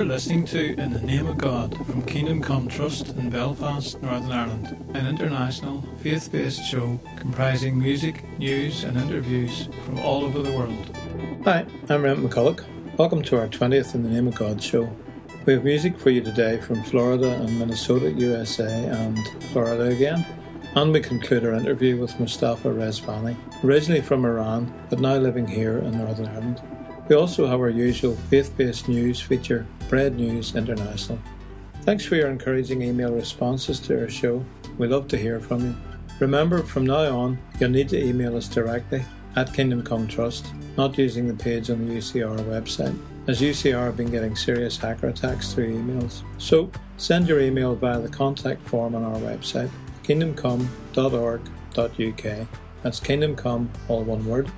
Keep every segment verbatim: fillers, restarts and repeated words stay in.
listening to In the Name of God from Kingdom Come Trust in Belfast, Northern Ireland, an international faith-based show comprising music, news and interviews from all over the world. Hi, I'm Rent McCulloch. Welcome to our twentieth In the Name of God show. We have music for you today from Florida and Minnesota, U S A, and Florida again. And we conclude our interview with Mustafa Rezvani, originally from Iran, but now living here in Northern Ireland. We also have our usual faith-based news feature, Bread News International. Thanks for your encouraging email responses to our show. We love to hear from you. Remember, from now on, you'll need to email us directly at Kingdom Come Trust, not using the page on the U C R website, as U C R have been getting serious hacker attacks through emails. So, send your email via the contact form on our website, kingdom come dot org dot U K. That's kingdomcome, all one word,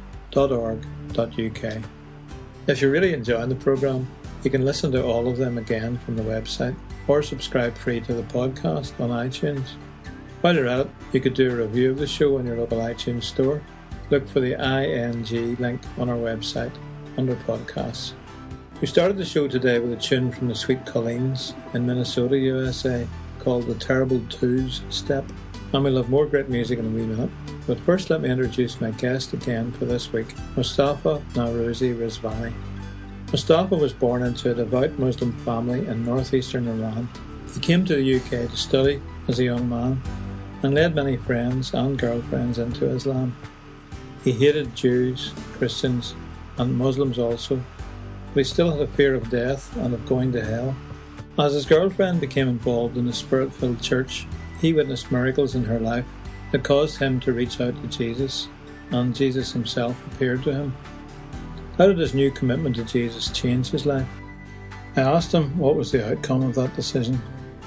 .org.uk. If you're really enjoying the programme, you can listen to all of them again from the website or subscribe free to the podcast on iTunes. While you're at it, you could do a review of the show on your local iTunes store. Look for the I N G link on our website under podcasts. We started the show today with a tune from the Sweet Colleens in Minnesota, U S A, called The Terrible Twos Step. And we'll have more great music in a wee minute. But first, let me introduce my guest again for this week, Mustafa Nowrouzi Rezvani. Mustafa was born into a devout Muslim family in northeastern Iran. He came to the U K to study as a young man and led many friends and girlfriends into Islam. He hated Jews, Christians and Muslims also, but he still had a fear of death and of going to hell. As his girlfriend became involved in a spirit-filled church, he witnessed miracles in her life that caused him to reach out to Jesus, and Jesus himself appeared to him. How did his new commitment to Jesus change his life? I asked him what was the outcome of that decision.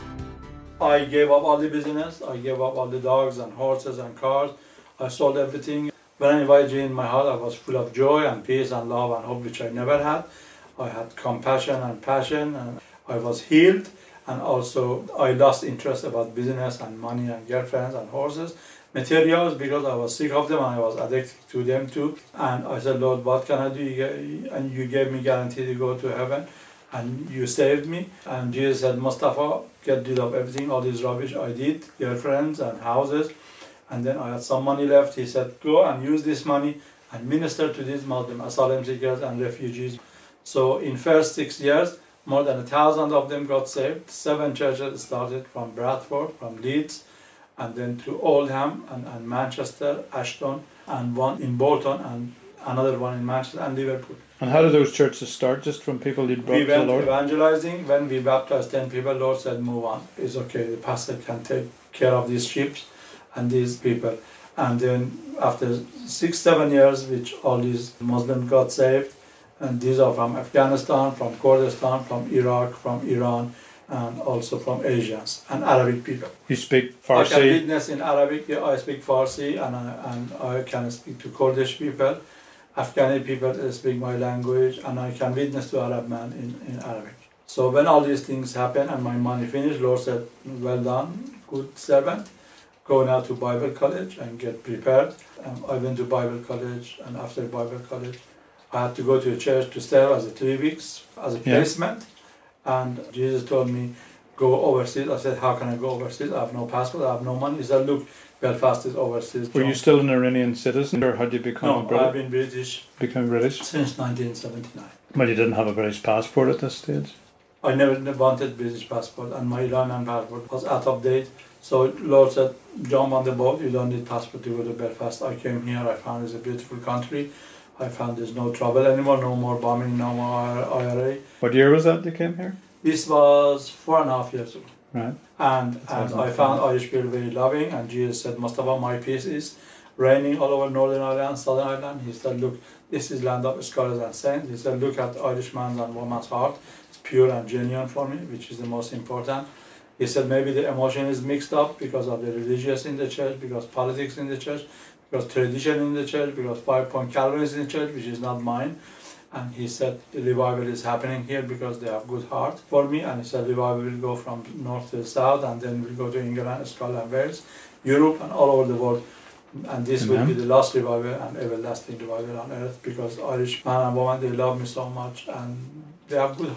I gave up all the business, I gave up all the dogs and horses and cars, I sold everything. When I invited you in my heart, I was full of joy and peace and love and hope, which I never had. I had compassion and passion, and I was healed. And also, I lost interest about business and money and girlfriends and horses, materials, because I was sick of them and I was addicted to them too. And I said, Lord, what can I do? And you gave me guarantee to go to heaven, and you saved me. And Jesus said, Mustafa, get rid of everything, all this rubbish I did, girlfriends and houses. And then I had some money left. He said, go and use this money and minister to these Muslim asylum seekers and refugees. So in first six years, more than a thousand of them got saved. Seven churches started from Bradford, from Leeds, and then to Oldham and, and Manchester, Ashton, and one in Bolton, and another one in Manchester and Liverpool. And how did those churches start? Just from people you'd brought we to the went Lord? Evangelizing. When we baptized ten people, Lord said, move on. It's okay, the pastor can take care of these sheep and these people. And then after six, seven years, which all these Muslims got saved, and these are from Afghanistan, from Kurdistan, from Iraq, from Iran, and also from Asians and Arabic people. You speak Farsi? I can witness in Arabic. Yeah, I speak Farsi, and I, and I can speak to Kurdish people. Afghani people speak my language, and I can witness to Arab man in, in Arabic. So when all these things happen and my money finished, Lord said, well done, good servant. Go now to Bible college and get prepared. Um, I went to Bible college, and after Bible college, I had to go to a church to stay as a three weeks as a placement. Yeah. And Jesus told me, go overseas. I said, how can I go overseas? I have no passport, I have no money. He said, look, Belfast is overseas. Were John. You still an Iranian citizen, or had you become no, a British? No, I've been British. Become British? Since nineteen seventy-nine. But you didn't have a British passport at this stage? I never wanted British passport, and my Iranian passport was out of date. So Lord said, jump on the boat, you don't need passport to go to Belfast. I came here, I found it's a beautiful country. I found there's no trouble anymore, no more bombing, no more I R A. What year was that you came here? This was four and a half years ago. Right. And, and I found Irish people very loving, and Jesus said, Mustafa, my peace is reigning all over Northern Ireland, Southern Ireland. He said, look, this is land of scholars and saints. He said, look at Irishman's and woman's heart. It's pure and genuine for me, which is the most important. He said, maybe the emotion is mixed up because of the religious in the church, because politics in the church, because tradition in the church, because five-point Calvinism in the church, which is not mine. And he said, revival is happening here because they have good heart for me. And he said, revival will go from north to south, and then we'll go to England, Scotland, Wales, Europe, and all over the world. And this Amen. Will be the last revival and everlasting revival on earth, because Irish man and woman, they love me so much, and they have good heart.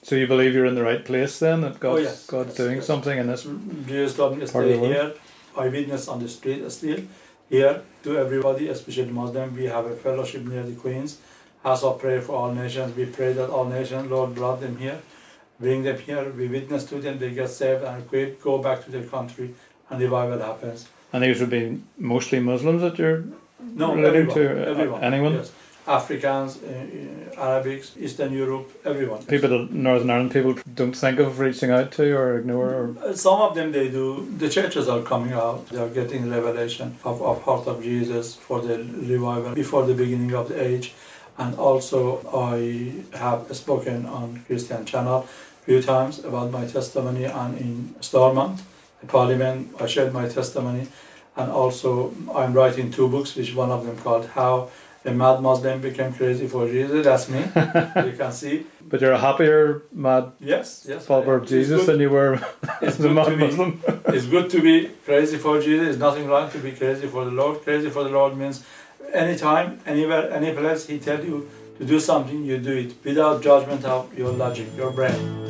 So you believe you're in the right place then, that God's, oh, yes, God's yes, doing yes. something in this Jesus told me part of the yesterday world? here, I witness on the street still, here to everybody, especially Muslim. We have a fellowship near the Queens, house of prayer for all nations. We pray that all nations, Lord, brought them here, bring them here, we witness to them, they get saved and quick, go back to their country, and revival happens. And these would be mostly Muslims that you're No, relating everyone, to? everyone. Anyone? Yes. Africans, uh, uh, Arabics, Eastern Europe, everyone. People that Northern Ireland people don't think of reaching out to or ignore? Or... Uh, Some of them they do. The churches are coming out. They are getting revelation of, of heart of Jesus for the revival before the beginning of the age. And also I have spoken on Christian Channel a few times about my testimony, and in Stormont, the Parliament, I shared my testimony. And also I'm writing two books, which one of them called How a Mad Muslim Became Crazy for Jesus. That's me, you can see. But you're a happier mad yes, yes, follower of Jesus than you were as a mad be, Muslim. It's good to be crazy for Jesus. There's nothing wrong to be crazy for the Lord. Crazy for the Lord means anytime, anywhere, any place He tells you to do something, you do it without judgment of your logic, your brain.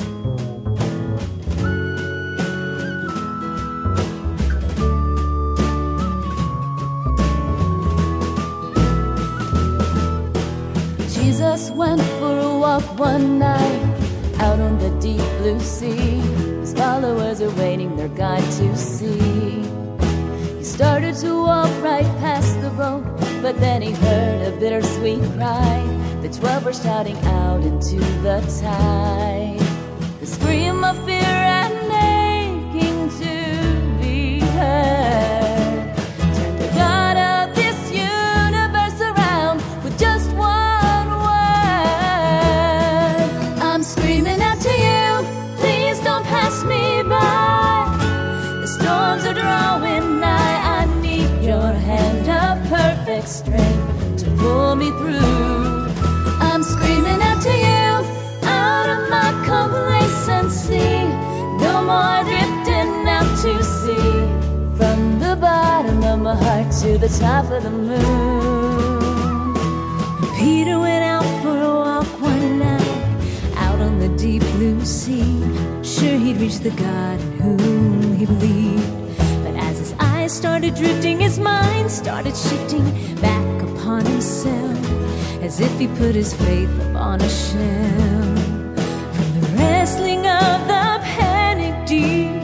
Jesus went for a walk one night out on the deep blue sea. His followers are waiting their guide to see. He started to walk right past the boat, but then he heard a bittersweet cry. The twelve were shouting out into the tide. The scream of fear and aching to be heard turned the God of this universe around with just one word. I'm screaming out to you, please don't pass me by. The storms are drawing nigh. I need your hand of perfect strength to pull me through. I'm screaming out to you, out of my complacency. No more drifting out to sea, from the bottom of my heart to the top of the moon. Peter went out for a walk one night, out on the deep blue sea. Sure he'd reach the God in whom he believed, but as his eyes started drifting, his mind started shifting back upon himself, as if he put his faith upon a shelf. From the wrestling of the panic deep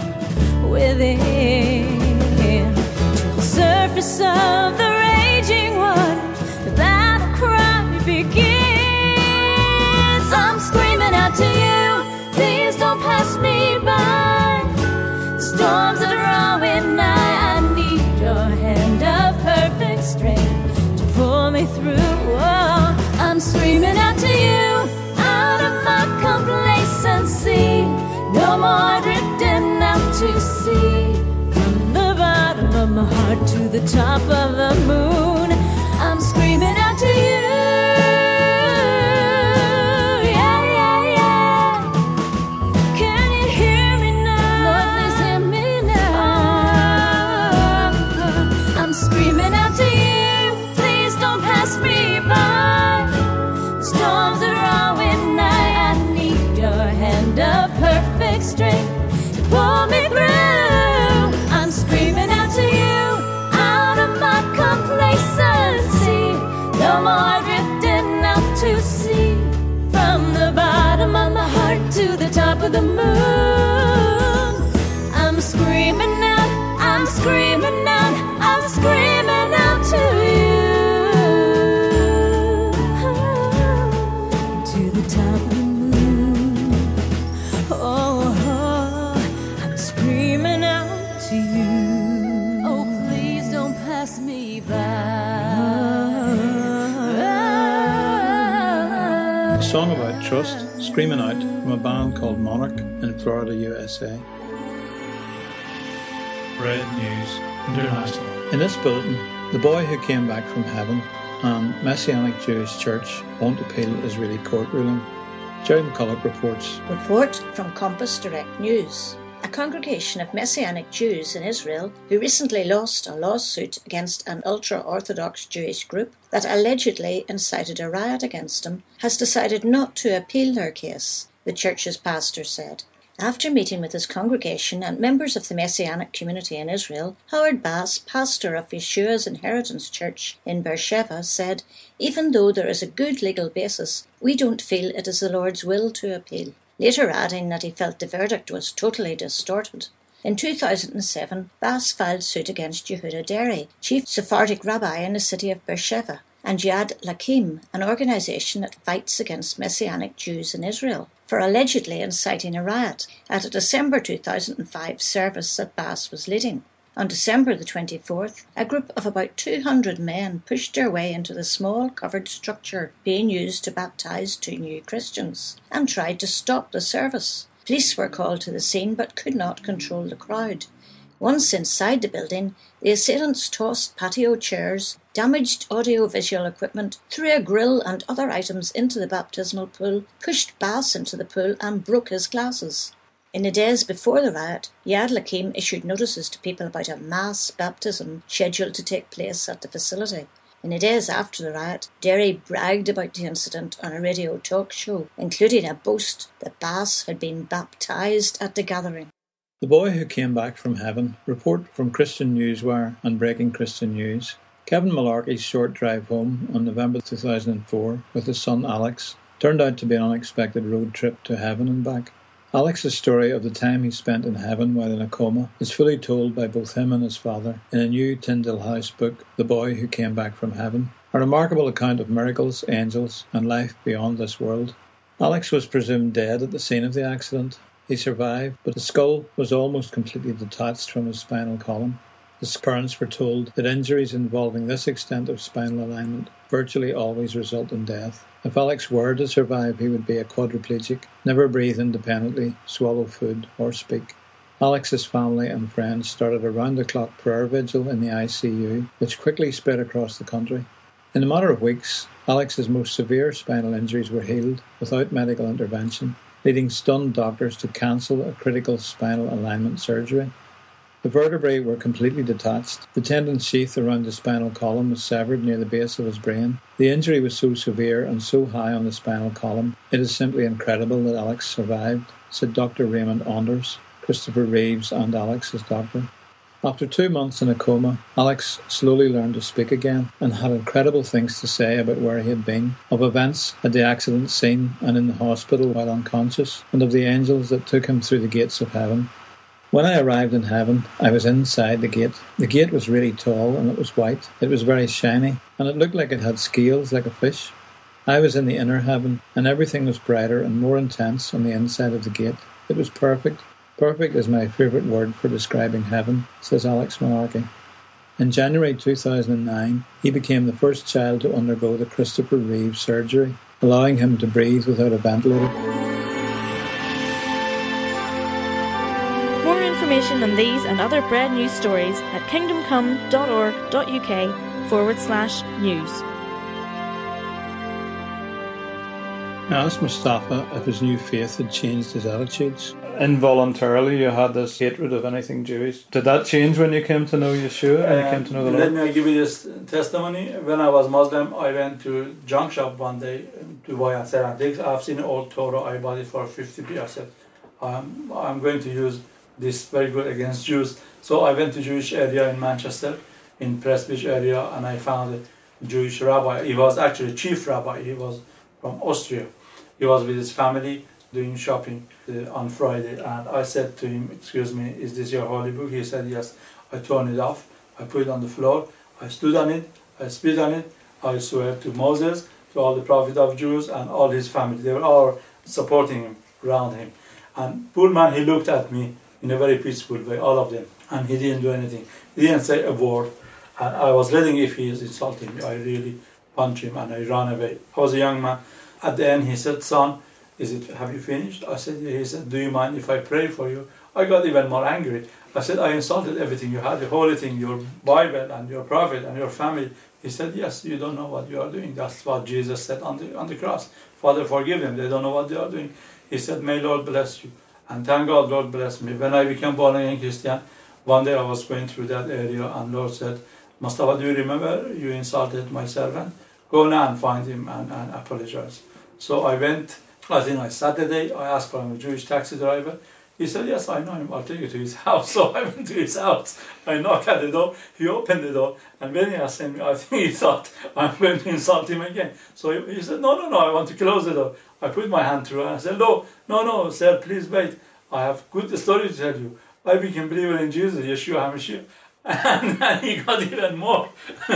within to the surface of the raging waters, the battle cry begins. I'm screaming out to you, please don't pass me by. The storms are drawing nigh. I need your hand of perfect strength to pull me through. Oh, I'm screaming out to you, out of my complacency. No more drifting out to sea, from the bottom of my heart to the top of the moon. I'm screaming out to you. Yeah, yeah, yeah. Can you hear me now? Lord, please hear me now. I'm screaming out to you, please don't pass me by. The storms are drawing nigh. I need your hand of perfect strength to pull me through. I'm screaming out to you, out of my complacency. No more drifting out to sea, from the bottom of my heart to the top of the moon. I'm screaming out, I'm screaming out, I'm screaming out to you. To the top of the moon. Oh, oh, I'm screaming out to you. Oh, please don't pass me by. A song about trust, Screaming Out, from a band called Monarch in Florida, U S A. Red News International. In this bulletin, the boy who came back from heaven and Messianic Jewish Church won't appeal Israeli court ruling. Jerry McCulloch reports. Report from Compass Direct News. A congregation of Messianic Jews in Israel, who recently lost a lawsuit against an ultra-Orthodox Jewish group that allegedly incited a riot against them, has decided not to appeal their case. the church's pastor said. After meeting with his congregation and members of the Messianic community in Israel, Howard Bass, pastor of Yeshua's Inheritance Church in Beersheba, said, "Even though there is a good legal basis, we don't feel it is the Lord's will to appeal," later adding that he felt the verdict was totally distorted. In two thousand seven, Bass filed suit against Yehuda Deri, chief Sephardic rabbi in the city of Beersheba, and Yad Lakim, an organisation that fights against Messianic Jews in Israel, for allegedly inciting a riot at a December two thousand five service that Bass was leading. On December the twenty-fourth, a group of about two hundred men pushed their way into the small covered structure being used to baptise two new Christians and tried to stop the service. Police were called to the scene but could not control the crowd. Once inside the building, the assailants tossed patio chairs, damaged audio-visual equipment, threw a grill and other items into the baptismal pool, pushed Bass into the pool and broke his glasses. In the days before the riot, Yad Lakim issued notices to people about a mass baptism scheduled to take place at the facility. In the days after the riot, Deri bragged about the incident on a radio talk show, including a boast that Bass had been baptised at the gathering. The Boy Who Came Back from Heaven, report from Christian Newswire and Breaking Christian News. Kevin Malarkey's short drive home on November two thousand four with his son Alex turned out to be an unexpected road trip to heaven and back. Alex's story of the time he spent in heaven while in a coma is fully told by both him and his father in a new Tyndale House book, The Boy Who Came Back from Heaven, a remarkable account of miracles, angels, and life beyond this world. Alex was presumed dead at the scene of the accident. He survived, but the skull was almost completely detached from his spinal column. His parents were told that injuries involving this extent of spinal alignment virtually always result in death. If Alex were to survive, he would be a quadriplegic, never breathe independently, swallow food, or speak. Alex's family and friends started a round-the-clock prayer vigil in the I C U, which quickly spread across the country. In a matter of weeks, Alex's most severe spinal injuries were healed without medical intervention, leading stunned doctors to cancel a critical spinal alignment surgery. The vertebrae were completely detached. The tendon sheath around the spinal column was severed near the base of his brain. The injury was so severe and so high on the spinal column, it is simply incredible that Alex survived, said Doctor Raymond Anders, Christopher Reeves and Alex's doctor. After two months in a coma, Alex slowly learned to speak again and had incredible things to say about where he had been, of events at the accident scene and in the hospital while unconscious, and of the angels that took him through the gates of heaven. When I arrived in heaven, I was inside the gate. The gate was really tall and it was white. It was very shiny and it looked like it had scales like a fish. I was in the inner heaven and everything was brighter and more intense on the inside of the gate. It was perfect. Perfect is my favourite word for describing heaven, says Alex Malarkey. In January two thousand nine, he became the first child to undergo the Christopher Reeves surgery, allowing him to breathe without a ventilator. More information on these and other brand new stories at kingdomcome.org.uk forward slash news. I asked Mustafa if his new faith had changed his attitudes. Involuntarily, you had this hatred of anything Jewish. Did that change when you came to know Yeshua and you came to know the Lord? Let me give you this testimony. When I was Muslim, I went to junk shop one day to buy a ceramics. I've seen an old Torah. I bought it for fifty p. I said, I'm, I'm going to use this very good against Jews. So I went to Jewish area in Manchester, in Prestwich area, and I found a Jewish rabbi. He was actually chief rabbi. He was from Austria. He was with his family doing shopping uh, on Friday, and I said to him, excuse me, is this your holy book? He said, yes. I turned it off, I put it on the floor, I stood on it, I spit on it, I swear to Moses, to all the prophets of Jews and all his family. They were all supporting him, around him. And poor man, he looked at me in a very peaceful way, all of them, and he didn't do anything. He didn't say a word, and I was letting, if he is insulting me, I really punched him and I ran away. I was a young man. At the end, he said, son, Is it? Have you finished? I said, yeah. He said, do you mind if I pray for you? I got even more angry. I said, I insulted everything you had, the holy thing, your Bible and your prophet and your family. He said, yes, you don't know what you are doing. That's what Jesus said on the, on the cross. Father, forgive them. They don't know what they are doing. He said, may Lord bless you. And thank God, Lord bless me. When I became born again Christian, one day I was going through that area and Lord said, Mustafa, do you remember you insulted my servant? Go now and find him and, and apologize. So I went I think I Saturday, I asked for him, a Jewish taxi driver. He said, yes, I know him, I'll take you to his house. So I went to his house, I knocked at the door, he opened the door, and when he asked me, I think he thought I'm going to insult him again. So he, he said, no, no, no, I want to close the door. I put my hand through and I said, no, no, no, sir, please wait. I have good story to tell you. I became believer in Jesus, Yeshua HaMashiach. And, and he got even more.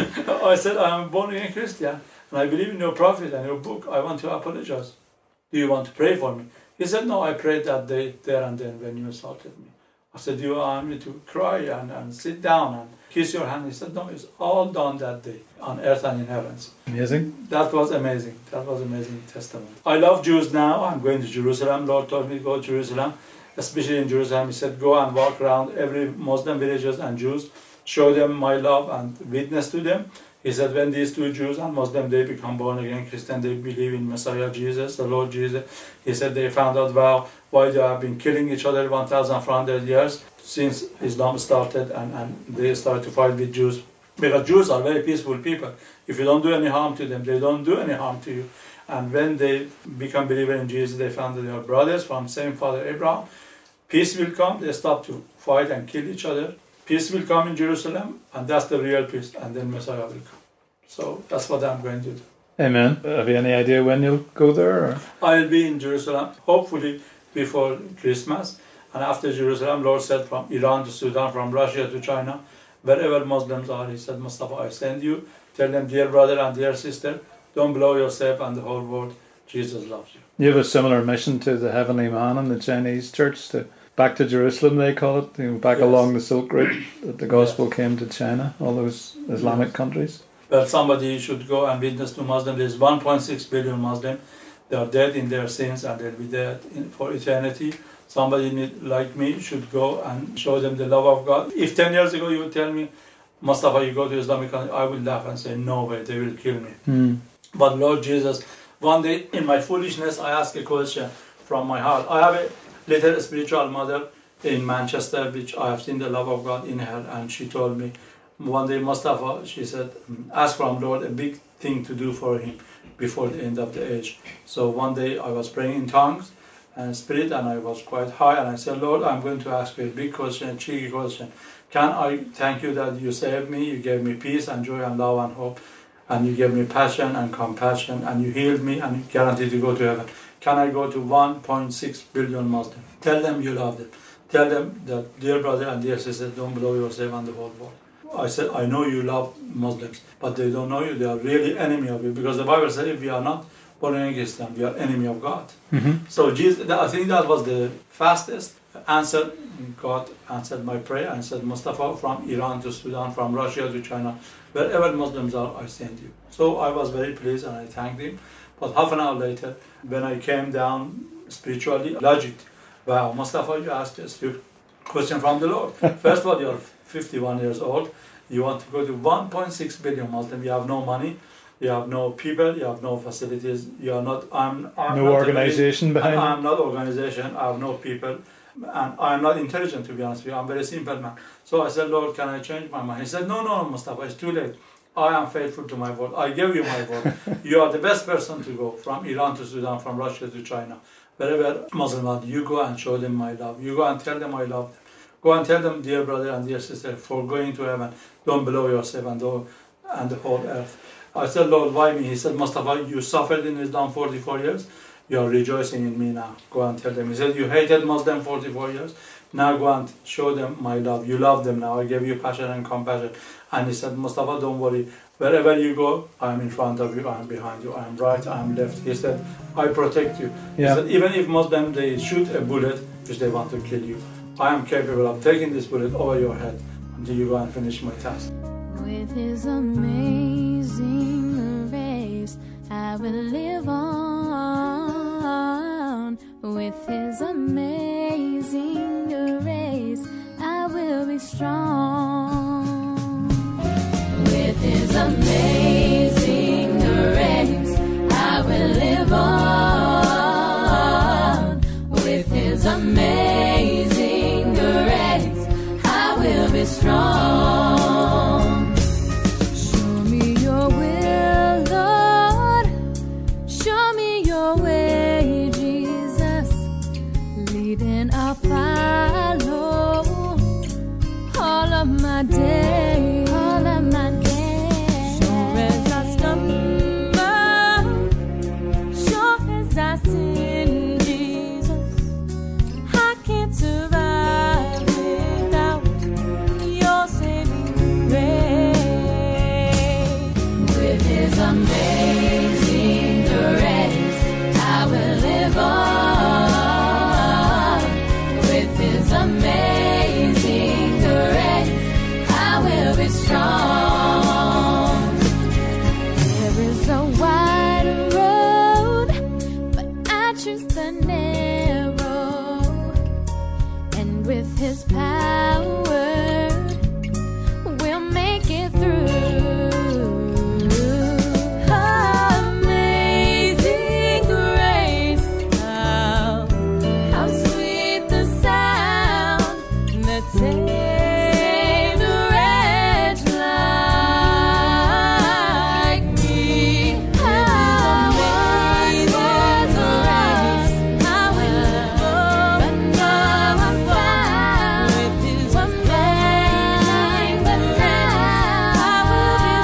I said, I'm a born again Christian, and I believe in your prophet and your book. I want to apologize. Do you want to pray for me? He said, no, I prayed that day, there and then, when you insulted me. I said, do you want me to cry and, and sit down and kiss your hand? He said, no, it's all done that day, on earth and in heavens. Amazing. That was amazing. That was amazing testimony. I love Jews now. I'm going to Jerusalem. Lord told me to go to Jerusalem, especially in Jerusalem. He said, go and walk around every Muslim villages and Jews, show them my love and witness to them. He said, when these two Jews and Muslims, they become born again Christian, they believe in Messiah Jesus, the Lord Jesus. He said they found out well, why they have been killing each other one thousand four hundred years since Islam started, and, and they started to fight with Jews. Because Jews are very peaceful people. If you don't do any harm to them, they don't do any harm to you. And when they become believers in Jesus, they found that they are brothers from same father Abraham. Peace will come, they stop to fight and kill each other. Peace will come in Jerusalem, and that's the real peace, and then Messiah will come. So that's what I'm going to do. Amen. Have you any idea when you'll go there? Or? I'll be in Jerusalem, hopefully before Christmas. And after Jerusalem, Lord said, from Iran to Sudan, from Russia to China, wherever Muslims are, he said, Mustafa, I send you. Tell them, dear brother and dear sister, don't blow yourself and the whole world. Jesus loves you. You have a similar mission to the Heavenly Man in the Chinese church, to back to Jerusalem, they call it, you know, back Yes. along the Silk Route, that the gospel Yes. came to China, all those Islamic Yes. countries. But somebody should go and witness to Muslims. There's one point six billion Muslims. They are dead in their sins and they'll be dead in, for eternity. Somebody need, like me should go and show them the love of God. If ten years ago you would tell me, Mustafa, you go to Islamic country, I would laugh and say, no way, they will kill me. Hmm. But Lord Jesus, one day in my foolishness, I asked a question from my heart. I have a little spiritual mother in Manchester, which I have seen the love of God in her, and she told me one day, Mustafa, she said, ask from Lord a big thing to do for him before the end of the age. So one day I was praying in tongues and spirit, and I was quite high, and I said, Lord, I'm going to ask you a big question, a cheeky question. Can I thank you that you saved me, you gave me peace and joy and love and hope, and you gave me passion and compassion, and you healed me and guaranteed to go to heaven. Can I go to one point six billion Muslims? Tell them you love them. Tell them that, dear brother and dear sister, don't blow yourself and the whole world. I said, I know you love Muslims, but they don't know you. They are really enemy of you, because the Bible says if we are not born again Christian, we are enemy of God. Mm-hmm. So Jesus, I think that was the fastest answer. God answered my prayer and said, Mustafa, from Iran to Sudan, from Russia to China, wherever Muslims are, I send you. So I was very pleased and I thanked him. But half an hour later, when I came down spiritually, logic, wow, Mustafa, you asked a stupid question from the Lord. First of all, you're fifty-one years old. You want to go to one point six billion Muslims. You have no money. You have no people. You have no facilities. You are not. I'm. I'm No not organization behind I'm it. not organization. I have no people, and I'm not intelligent, to be honest with you. I'm a very simple man. So I said, Lord, can I change my mind? He said, No, no, Mustafa. It's too late. I am faithful to my word. I gave you my word. You are the best person to go from Iran to Sudan, from Russia to China. Wherever Muslim are, you go and show them my love. You go and tell them I love them. Go and tell them, dear brother and dear sister, for going to heaven, don't blow yourself and the, and the whole earth. I said, Lord, why me? He said, Mustafa, you suffered in Islam forty-four years. You are rejoicing in me now. Go and tell them. He said, you hated Muslim forty-four years. Now go and show them my love. You love them now. I gave you passion and compassion. And he said, Mustafa, don't worry. Wherever you go, I am in front of you, I am behind you, I am right, I am left. He said, I protect you. Yeah. He said, even if Muslims, they shoot a bullet, which they want to kill you, I am capable of taking this bullet over your head until you go and finish my task. With his amazing grace, I will live on. With his amazing grace, I will be strong. With his amazing grace, I will live on. With his amazing grace, I will be strong. Show me your will, Lord. Show me your way, Jesus. amazing grace, I will live on. With His amazing grace, I will be strong. There is a wide road, but I choose the narrow, and with His power, we'll make it through. Amazing grace, how, how sweet the sound that saved a wretch like me. How once was lost, I will go, but now I'm found. With His amazing, but now I will be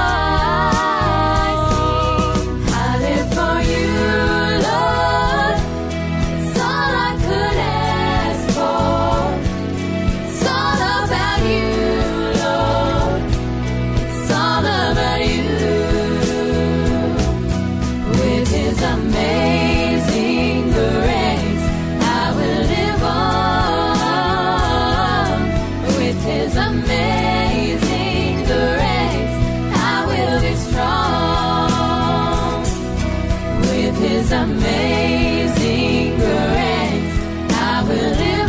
strong. I live for You, Lord. It's all I could ask for. It's all about You, Lord. It's all about You. With His amazing grace, I will live on. With His amazing grace, I will be strong. With His amazing grace, I will live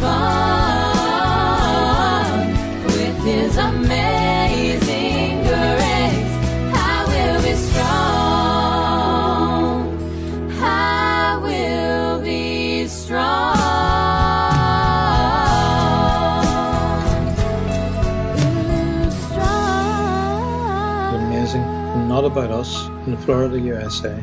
on. With His amazing grace, I will be strong. I will be strong. Ooh, strong. Amazing, and not about us, in Florida, U S A.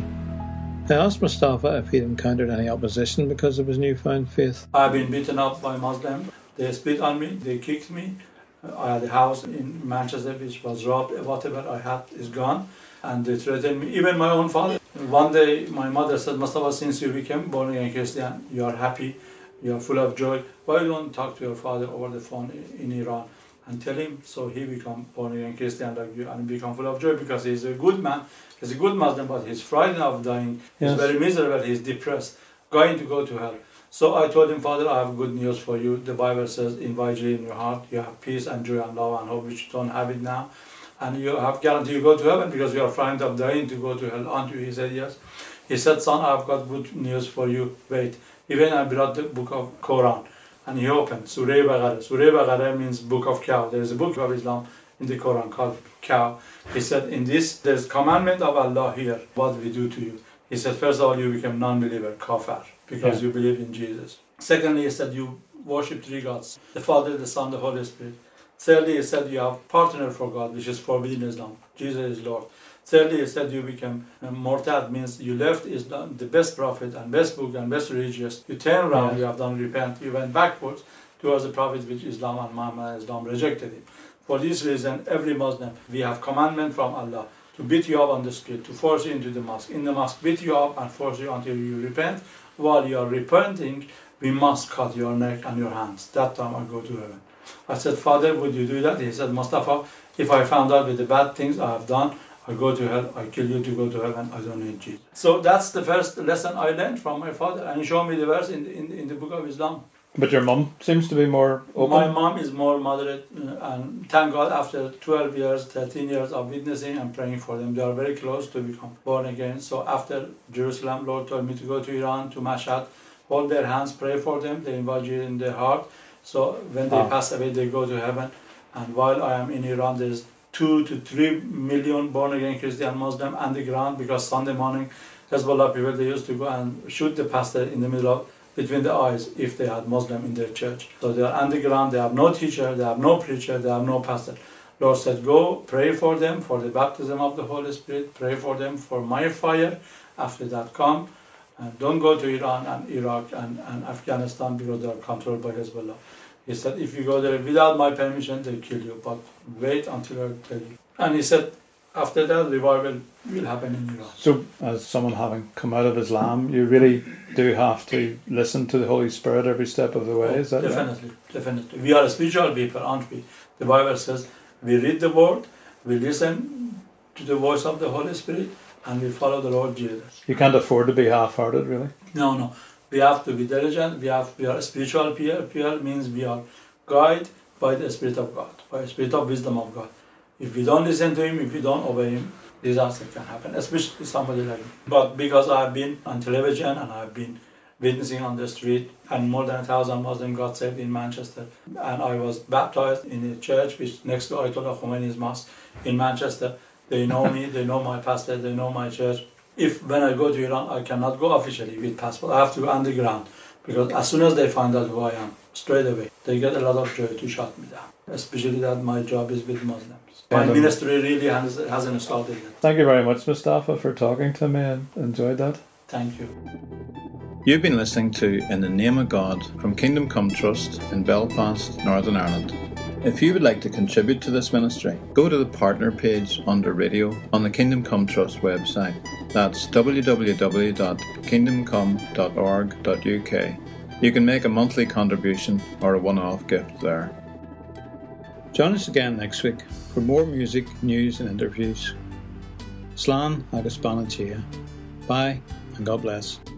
I asked Mustafa if he'd encountered any opposition because of his newfound faith. I've been beaten up by Muslims. They spit on me, they kicked me. I had a house in Manchester which was robbed. Whatever I had is gone. And they threatened me, even my own father. One day my mother said, Mustafa, since you became born again Christian, you are happy, you are full of joy. Why don't you talk to your father over the phone in Iran and tell him so he become born again Christian like you and become full of joy, because he's a good man, he's a good Muslim, but he's frightened of dying, he's Yes. very miserable, he's depressed, going to go to hell. So I told him, Father, I have good news for you. The Bible says, invite you in your heart, you have peace and joy and love and hope, which you don't have it now. And you have guarantee you go to heaven because you are frightened of dying to go to hell, aren't you? He said, yes. He said, son, I've got good news for you. Wait. Even I brought the book of Quran. And he opened Surah Baqarah. Surah Baqarah means book of cow. There is a book of Islam in the Quran called cow. He said, in this, there's commandment of Allah here, what we do to you. He said, first of all, you become non-believer, kafir, because Yeah. you believe in Jesus. Secondly, he said, you worship three gods, the Father, the Son, the Holy Spirit. Thirdly, he said, you have partner for God, which is forbidden in Islam. Jesus is Lord. Thirdly, he said, you become uh, murtad, means you left Islam, the best prophet and best book and best religious. You turn around, Yeah. you have done repent, you went backwards towards the prophet which Islam and Muhammad and Islam rejected him. For this reason, every Muslim, we have commandment from Allah to beat you up on the street, to force you into the mosque. In the mosque, beat you up and force you until you repent. While you are repenting, we must cut your neck and your hands. That time I go to heaven. I said, Father, would you do that? He said, Mustafa, if I found out with the bad things I have done, I go to hell, I kill you to go to heaven, I don't need Jesus. So that's the first lesson I learned from my father, and he showed me the verse in the, in, in the book of Islam. But your mum seems to be more open. My mom is more moderate, uh, and thank God after twelve years, thirteen years of witnessing and praying for them, they are very close to become born again. So after Jerusalem, Lord told me to go to Iran, to Mashhad, hold their hands, pray for them, they invite you in their heart. So when they Ah. pass away, they go to heaven. And while I am in Iran, there's two to three million born again Christian Muslim underground, because Sunday morning, Hezbollah people, they used to go and shoot the pastor in the middle of, between the eyes if they had Muslim in their church. So they are underground, they have no teacher, they have no preacher, they have no pastor. Lord said, go pray for them for the baptism of the Holy Spirit, pray for them for my fire. After that, come. And don't go to Iran and Iraq and, and Afghanistan because they are controlled by Hezbollah. He said, if you go there without my permission, they kill you, but wait until I tell you. And he said, after that, revival will happen in Iran. So, as someone having come out of Islam, you really do have to listen to the Holy Spirit every step of the way, is that Definitely, right? Definitely. We are spiritual people, aren't we? The Bible says we read the Word, we listen to the voice of the Holy Spirit, and we follow the Lord Jesus. You can't afford to be half-hearted, really. No, no. We have to be diligent. We have we are spiritual people. People means we are guided by the Spirit of God, by the Spirit of wisdom of God. If we don't listen to Him, if we don't obey Him, disaster can happen, especially somebody like me. But because I've been on television and I've been witnessing on the street, and more than a thousand Muslims got saved in Manchester, and I was baptized in a church which next to Ayatollah Khomeini's mosque in Manchester. They know me, they know my pastor, they know my church. If when I go to Iran, I cannot go officially with passport. I have to go underground, because as soon as they find out who I am, straight away, they get a lot of joy to shut me down. Especially that my job is with Muslims. My ministry really has, hasn't started yet. Thank you very much, Mustafa, for talking to me, and enjoyed that. Thank you. You've been listening to In the Name of God from Kingdom Come Trust in Belfast, Northern Ireland. If you would like to contribute to this ministry, go to the partner page under radio on the Kingdom Come Trust website. That's w w w dot kingdom come dot org dot u k. You can make a monthly contribution or a one-off gift there. Join us again next week for more music, news and interviews. Slán agus Banachia. Bye and God bless.